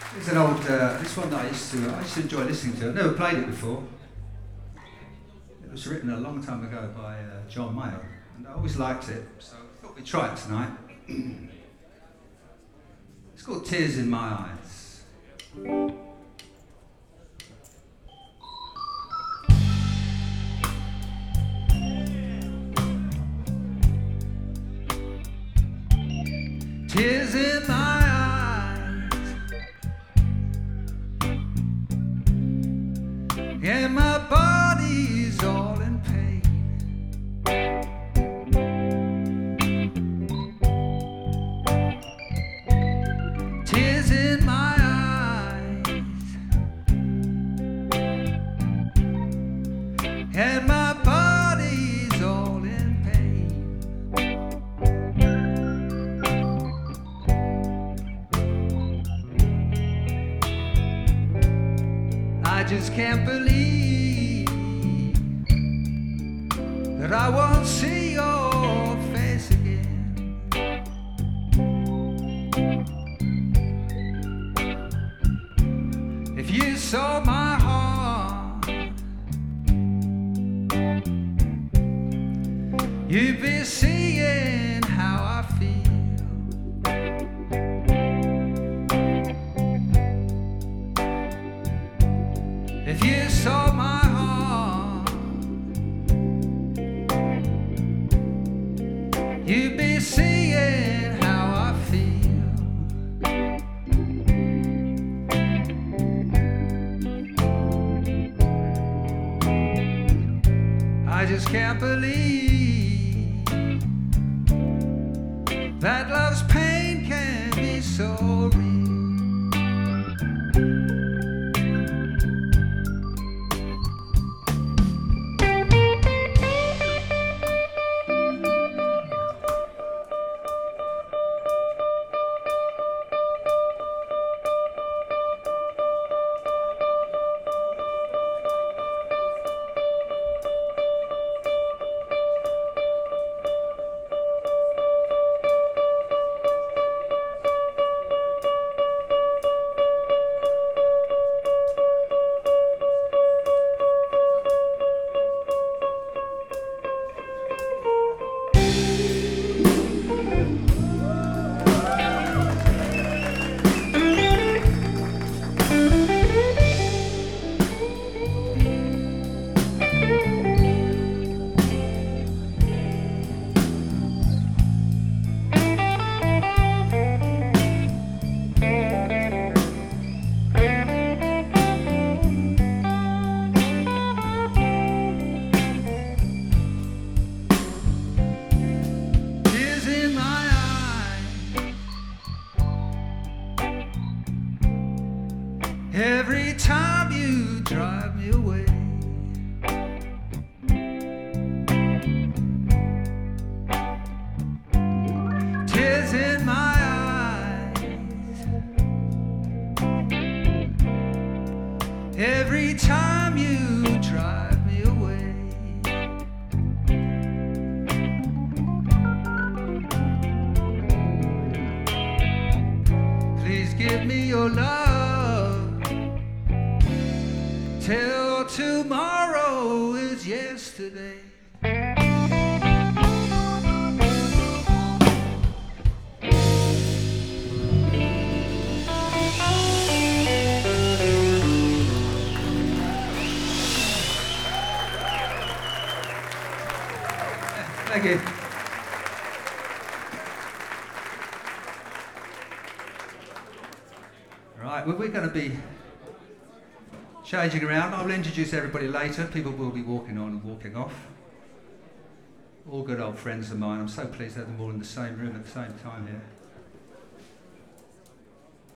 It's an old, this one that I used to enjoy listening to. I've never played it before. It was written a long time ago by John Mayer, and I always liked it, so I thought we'd try it tonight. It's called Tears in My Eyes. Tears in my eyes, and my body's all in pain. Tears in my eyes, and my body's all in pain. I just can't believe that I won't see your face again. If you saw my heart, you'd be seeing how I feel. If you saw my heart, you'd be seeing how I feel. I just can't believe that love's pain can be so real. Every time you drive me away, tears in my eyes. Every time you drive me away, please give me your love till tomorrow is yesterday. Thank you. Right, well, we're going to be changing around. I'll introduce everybody later. People will be walking on and walking off. All good old friends of mine. I'm so pleased to have them all in the same room at the same time here.